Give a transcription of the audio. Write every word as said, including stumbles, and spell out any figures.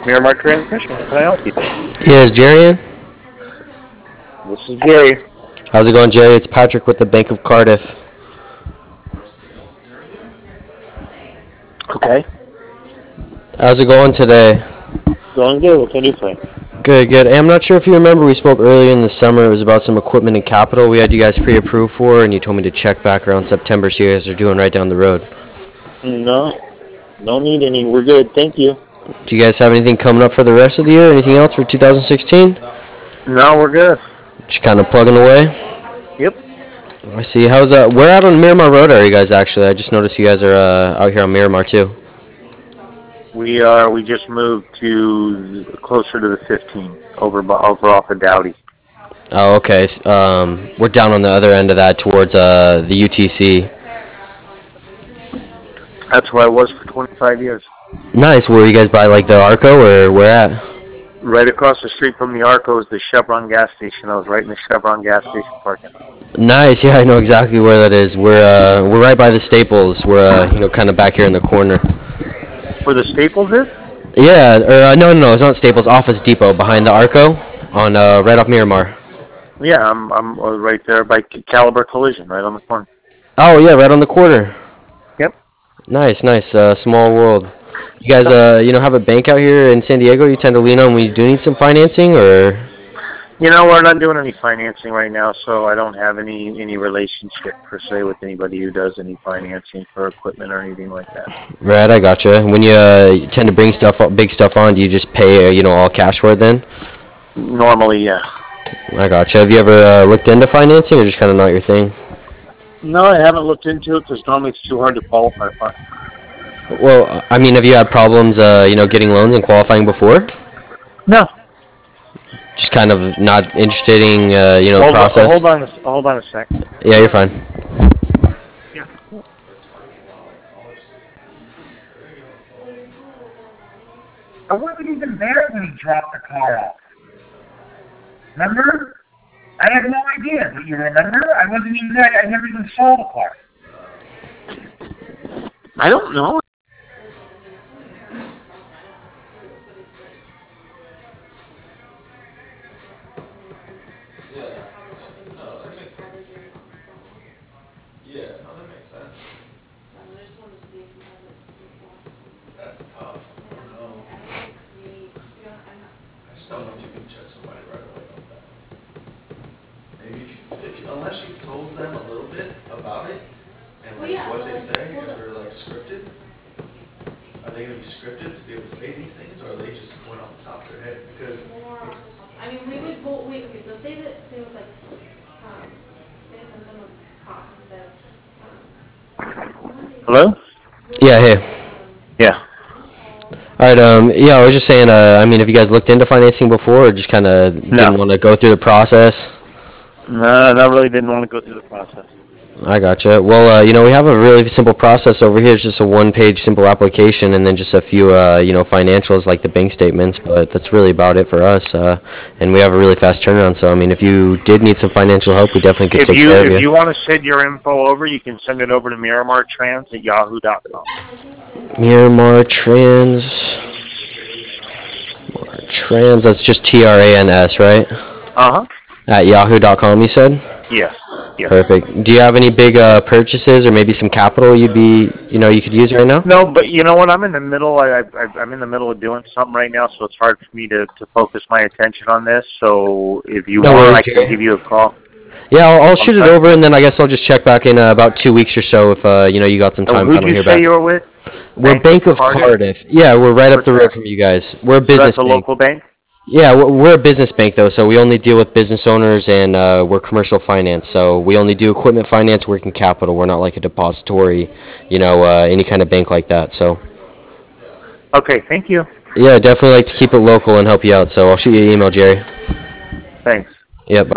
Miramar Transmission. How can I help you? Yeah, is Jerry in? This is Jerry. How's it going, Jerry? It's Patrick with the Bank of Cardiff. Okay. How's it going today? Going good. What can I do for you? Good, good. Hey, I'm not sure if you remember, we spoke earlier in the summer. It was about some equipment and capital we had you guys pre-approved for, and you told me to check back around September, so you guys are doing right down the road. No. No need any. We're good. Thank you. Do you guys have anything coming up for the rest of the year? Anything else for two thousand sixteen? No, we're good. Just kind of plugging away? Yep. I see. How's uh? Where out on Miramar Road are you guys actually? I just noticed you guys are uh, out here on Miramar too. We are. We just moved to closer to the fifteen, over over off of Dowdy. Oh, okay. Um, we're down on the other end of that towards uh the U T C. That's where I was for twenty-five years. Nice. Were you guys by like the Arco or where at? Right across the street from the Arco is the Chevron gas station. I was right in the Chevron gas station parking. Nice. Yeah, I know exactly where that is. We're uh we're right by the Staples. We're uh you know kind of back here in the corner. Where the Staples is? Yeah. Or uh, no, no, no. It's not Staples. Office Depot behind the Arco on uh right off Miramar. Yeah, I'm I'm uh, right there by Caliber Collision, right on the corner. Oh yeah, right on the corner. Yep. Nice, nice. Uh, small world. You guys, uh, you know, have a bank out here in San Diego you tend to lean on when you do need some financing, or? You know, we're not doing any financing right now, so I don't have any any relationship per se with anybody who does any financing for equipment or anything like that. Right, I gotcha. When you uh, tend to bring stuff, big stuff on, do you just pay, uh, you know, all cash for it then? Normally, yeah. I gotcha. Have you ever uh, looked into financing, or just kind of not your thing? No, I haven't looked into it because normally it's too hard to qualify for. Well, I mean, have you had problems, uh, you know, getting loans and qualifying before? No. Just kind of not interested in, uh, you know, hold the process? On, hold on, a, hold on a sec. Yeah, you're fine. Yeah. I wasn't even there when he dropped the car off. Remember? I had no idea. Do you remember? I wasn't even there. I never even saw the car. I don't know. Unless you've told them a little bit about it, and like what they say, if they're like scripted, are they going to be scripted to be able to say these things, or are they just going off the top of their head? Because I mean, we would go, wait, okay, so say that there was like, um, say something was caught and said, um, Hello? Yeah, hey. Yeah. All right, um, yeah, I was just saying, uh, I mean, have you guys looked into financing before, or just kind of No. didn't want to go through the process? No, I really didn't want to go through the process. I gotcha. Well, uh, you know, we have a really simple process over here. It's just a one-page simple application, and then just a few, uh, you know, financials like the bank statements. But that's really about it for us. Uh, and we have a really fast turnaround. So, I mean, if you did need some financial help, we definitely could If take you care of if you. you want to send your info over, you can send it over to Miramar Trans at yahoo dot com. Miramar Trans. Trans. That's just T R A N S, right? Uh huh. At yahoo dot com, you said? Yes. Yes. Perfect. Do you have any big uh, purchases or maybe some capital you'd be, you know, you could use right now? No, but you know what? I'm in the middle. I, I I'm in the middle of doing something right now, so it's hard for me to, to focus my attention on this. So if you No want, worries, I can Jerry. give you a call. Yeah, I'll, I'll shoot it sorry. over, and then I guess I'll just check back in uh, about two weeks or so if uh, you know you got some Oh, time. If I who'd don't you hear say back. you were with? We're Bank Bank of of Cardiff? Cardiff. Yeah, we're right up What's the road that? from you guys. We're a So business that's a bank. local bank. Yeah, we're we're a business bank though, so we only deal with business owners, and uh, we're commercial finance. So we only do equipment finance, working capital. We're not like a depository, you know, uh, any kind of bank like that. So Okay. Thank you. yeah, definitely like to keep it local and help you out. So I'll shoot you an email, Jerry. Thanks. Yep.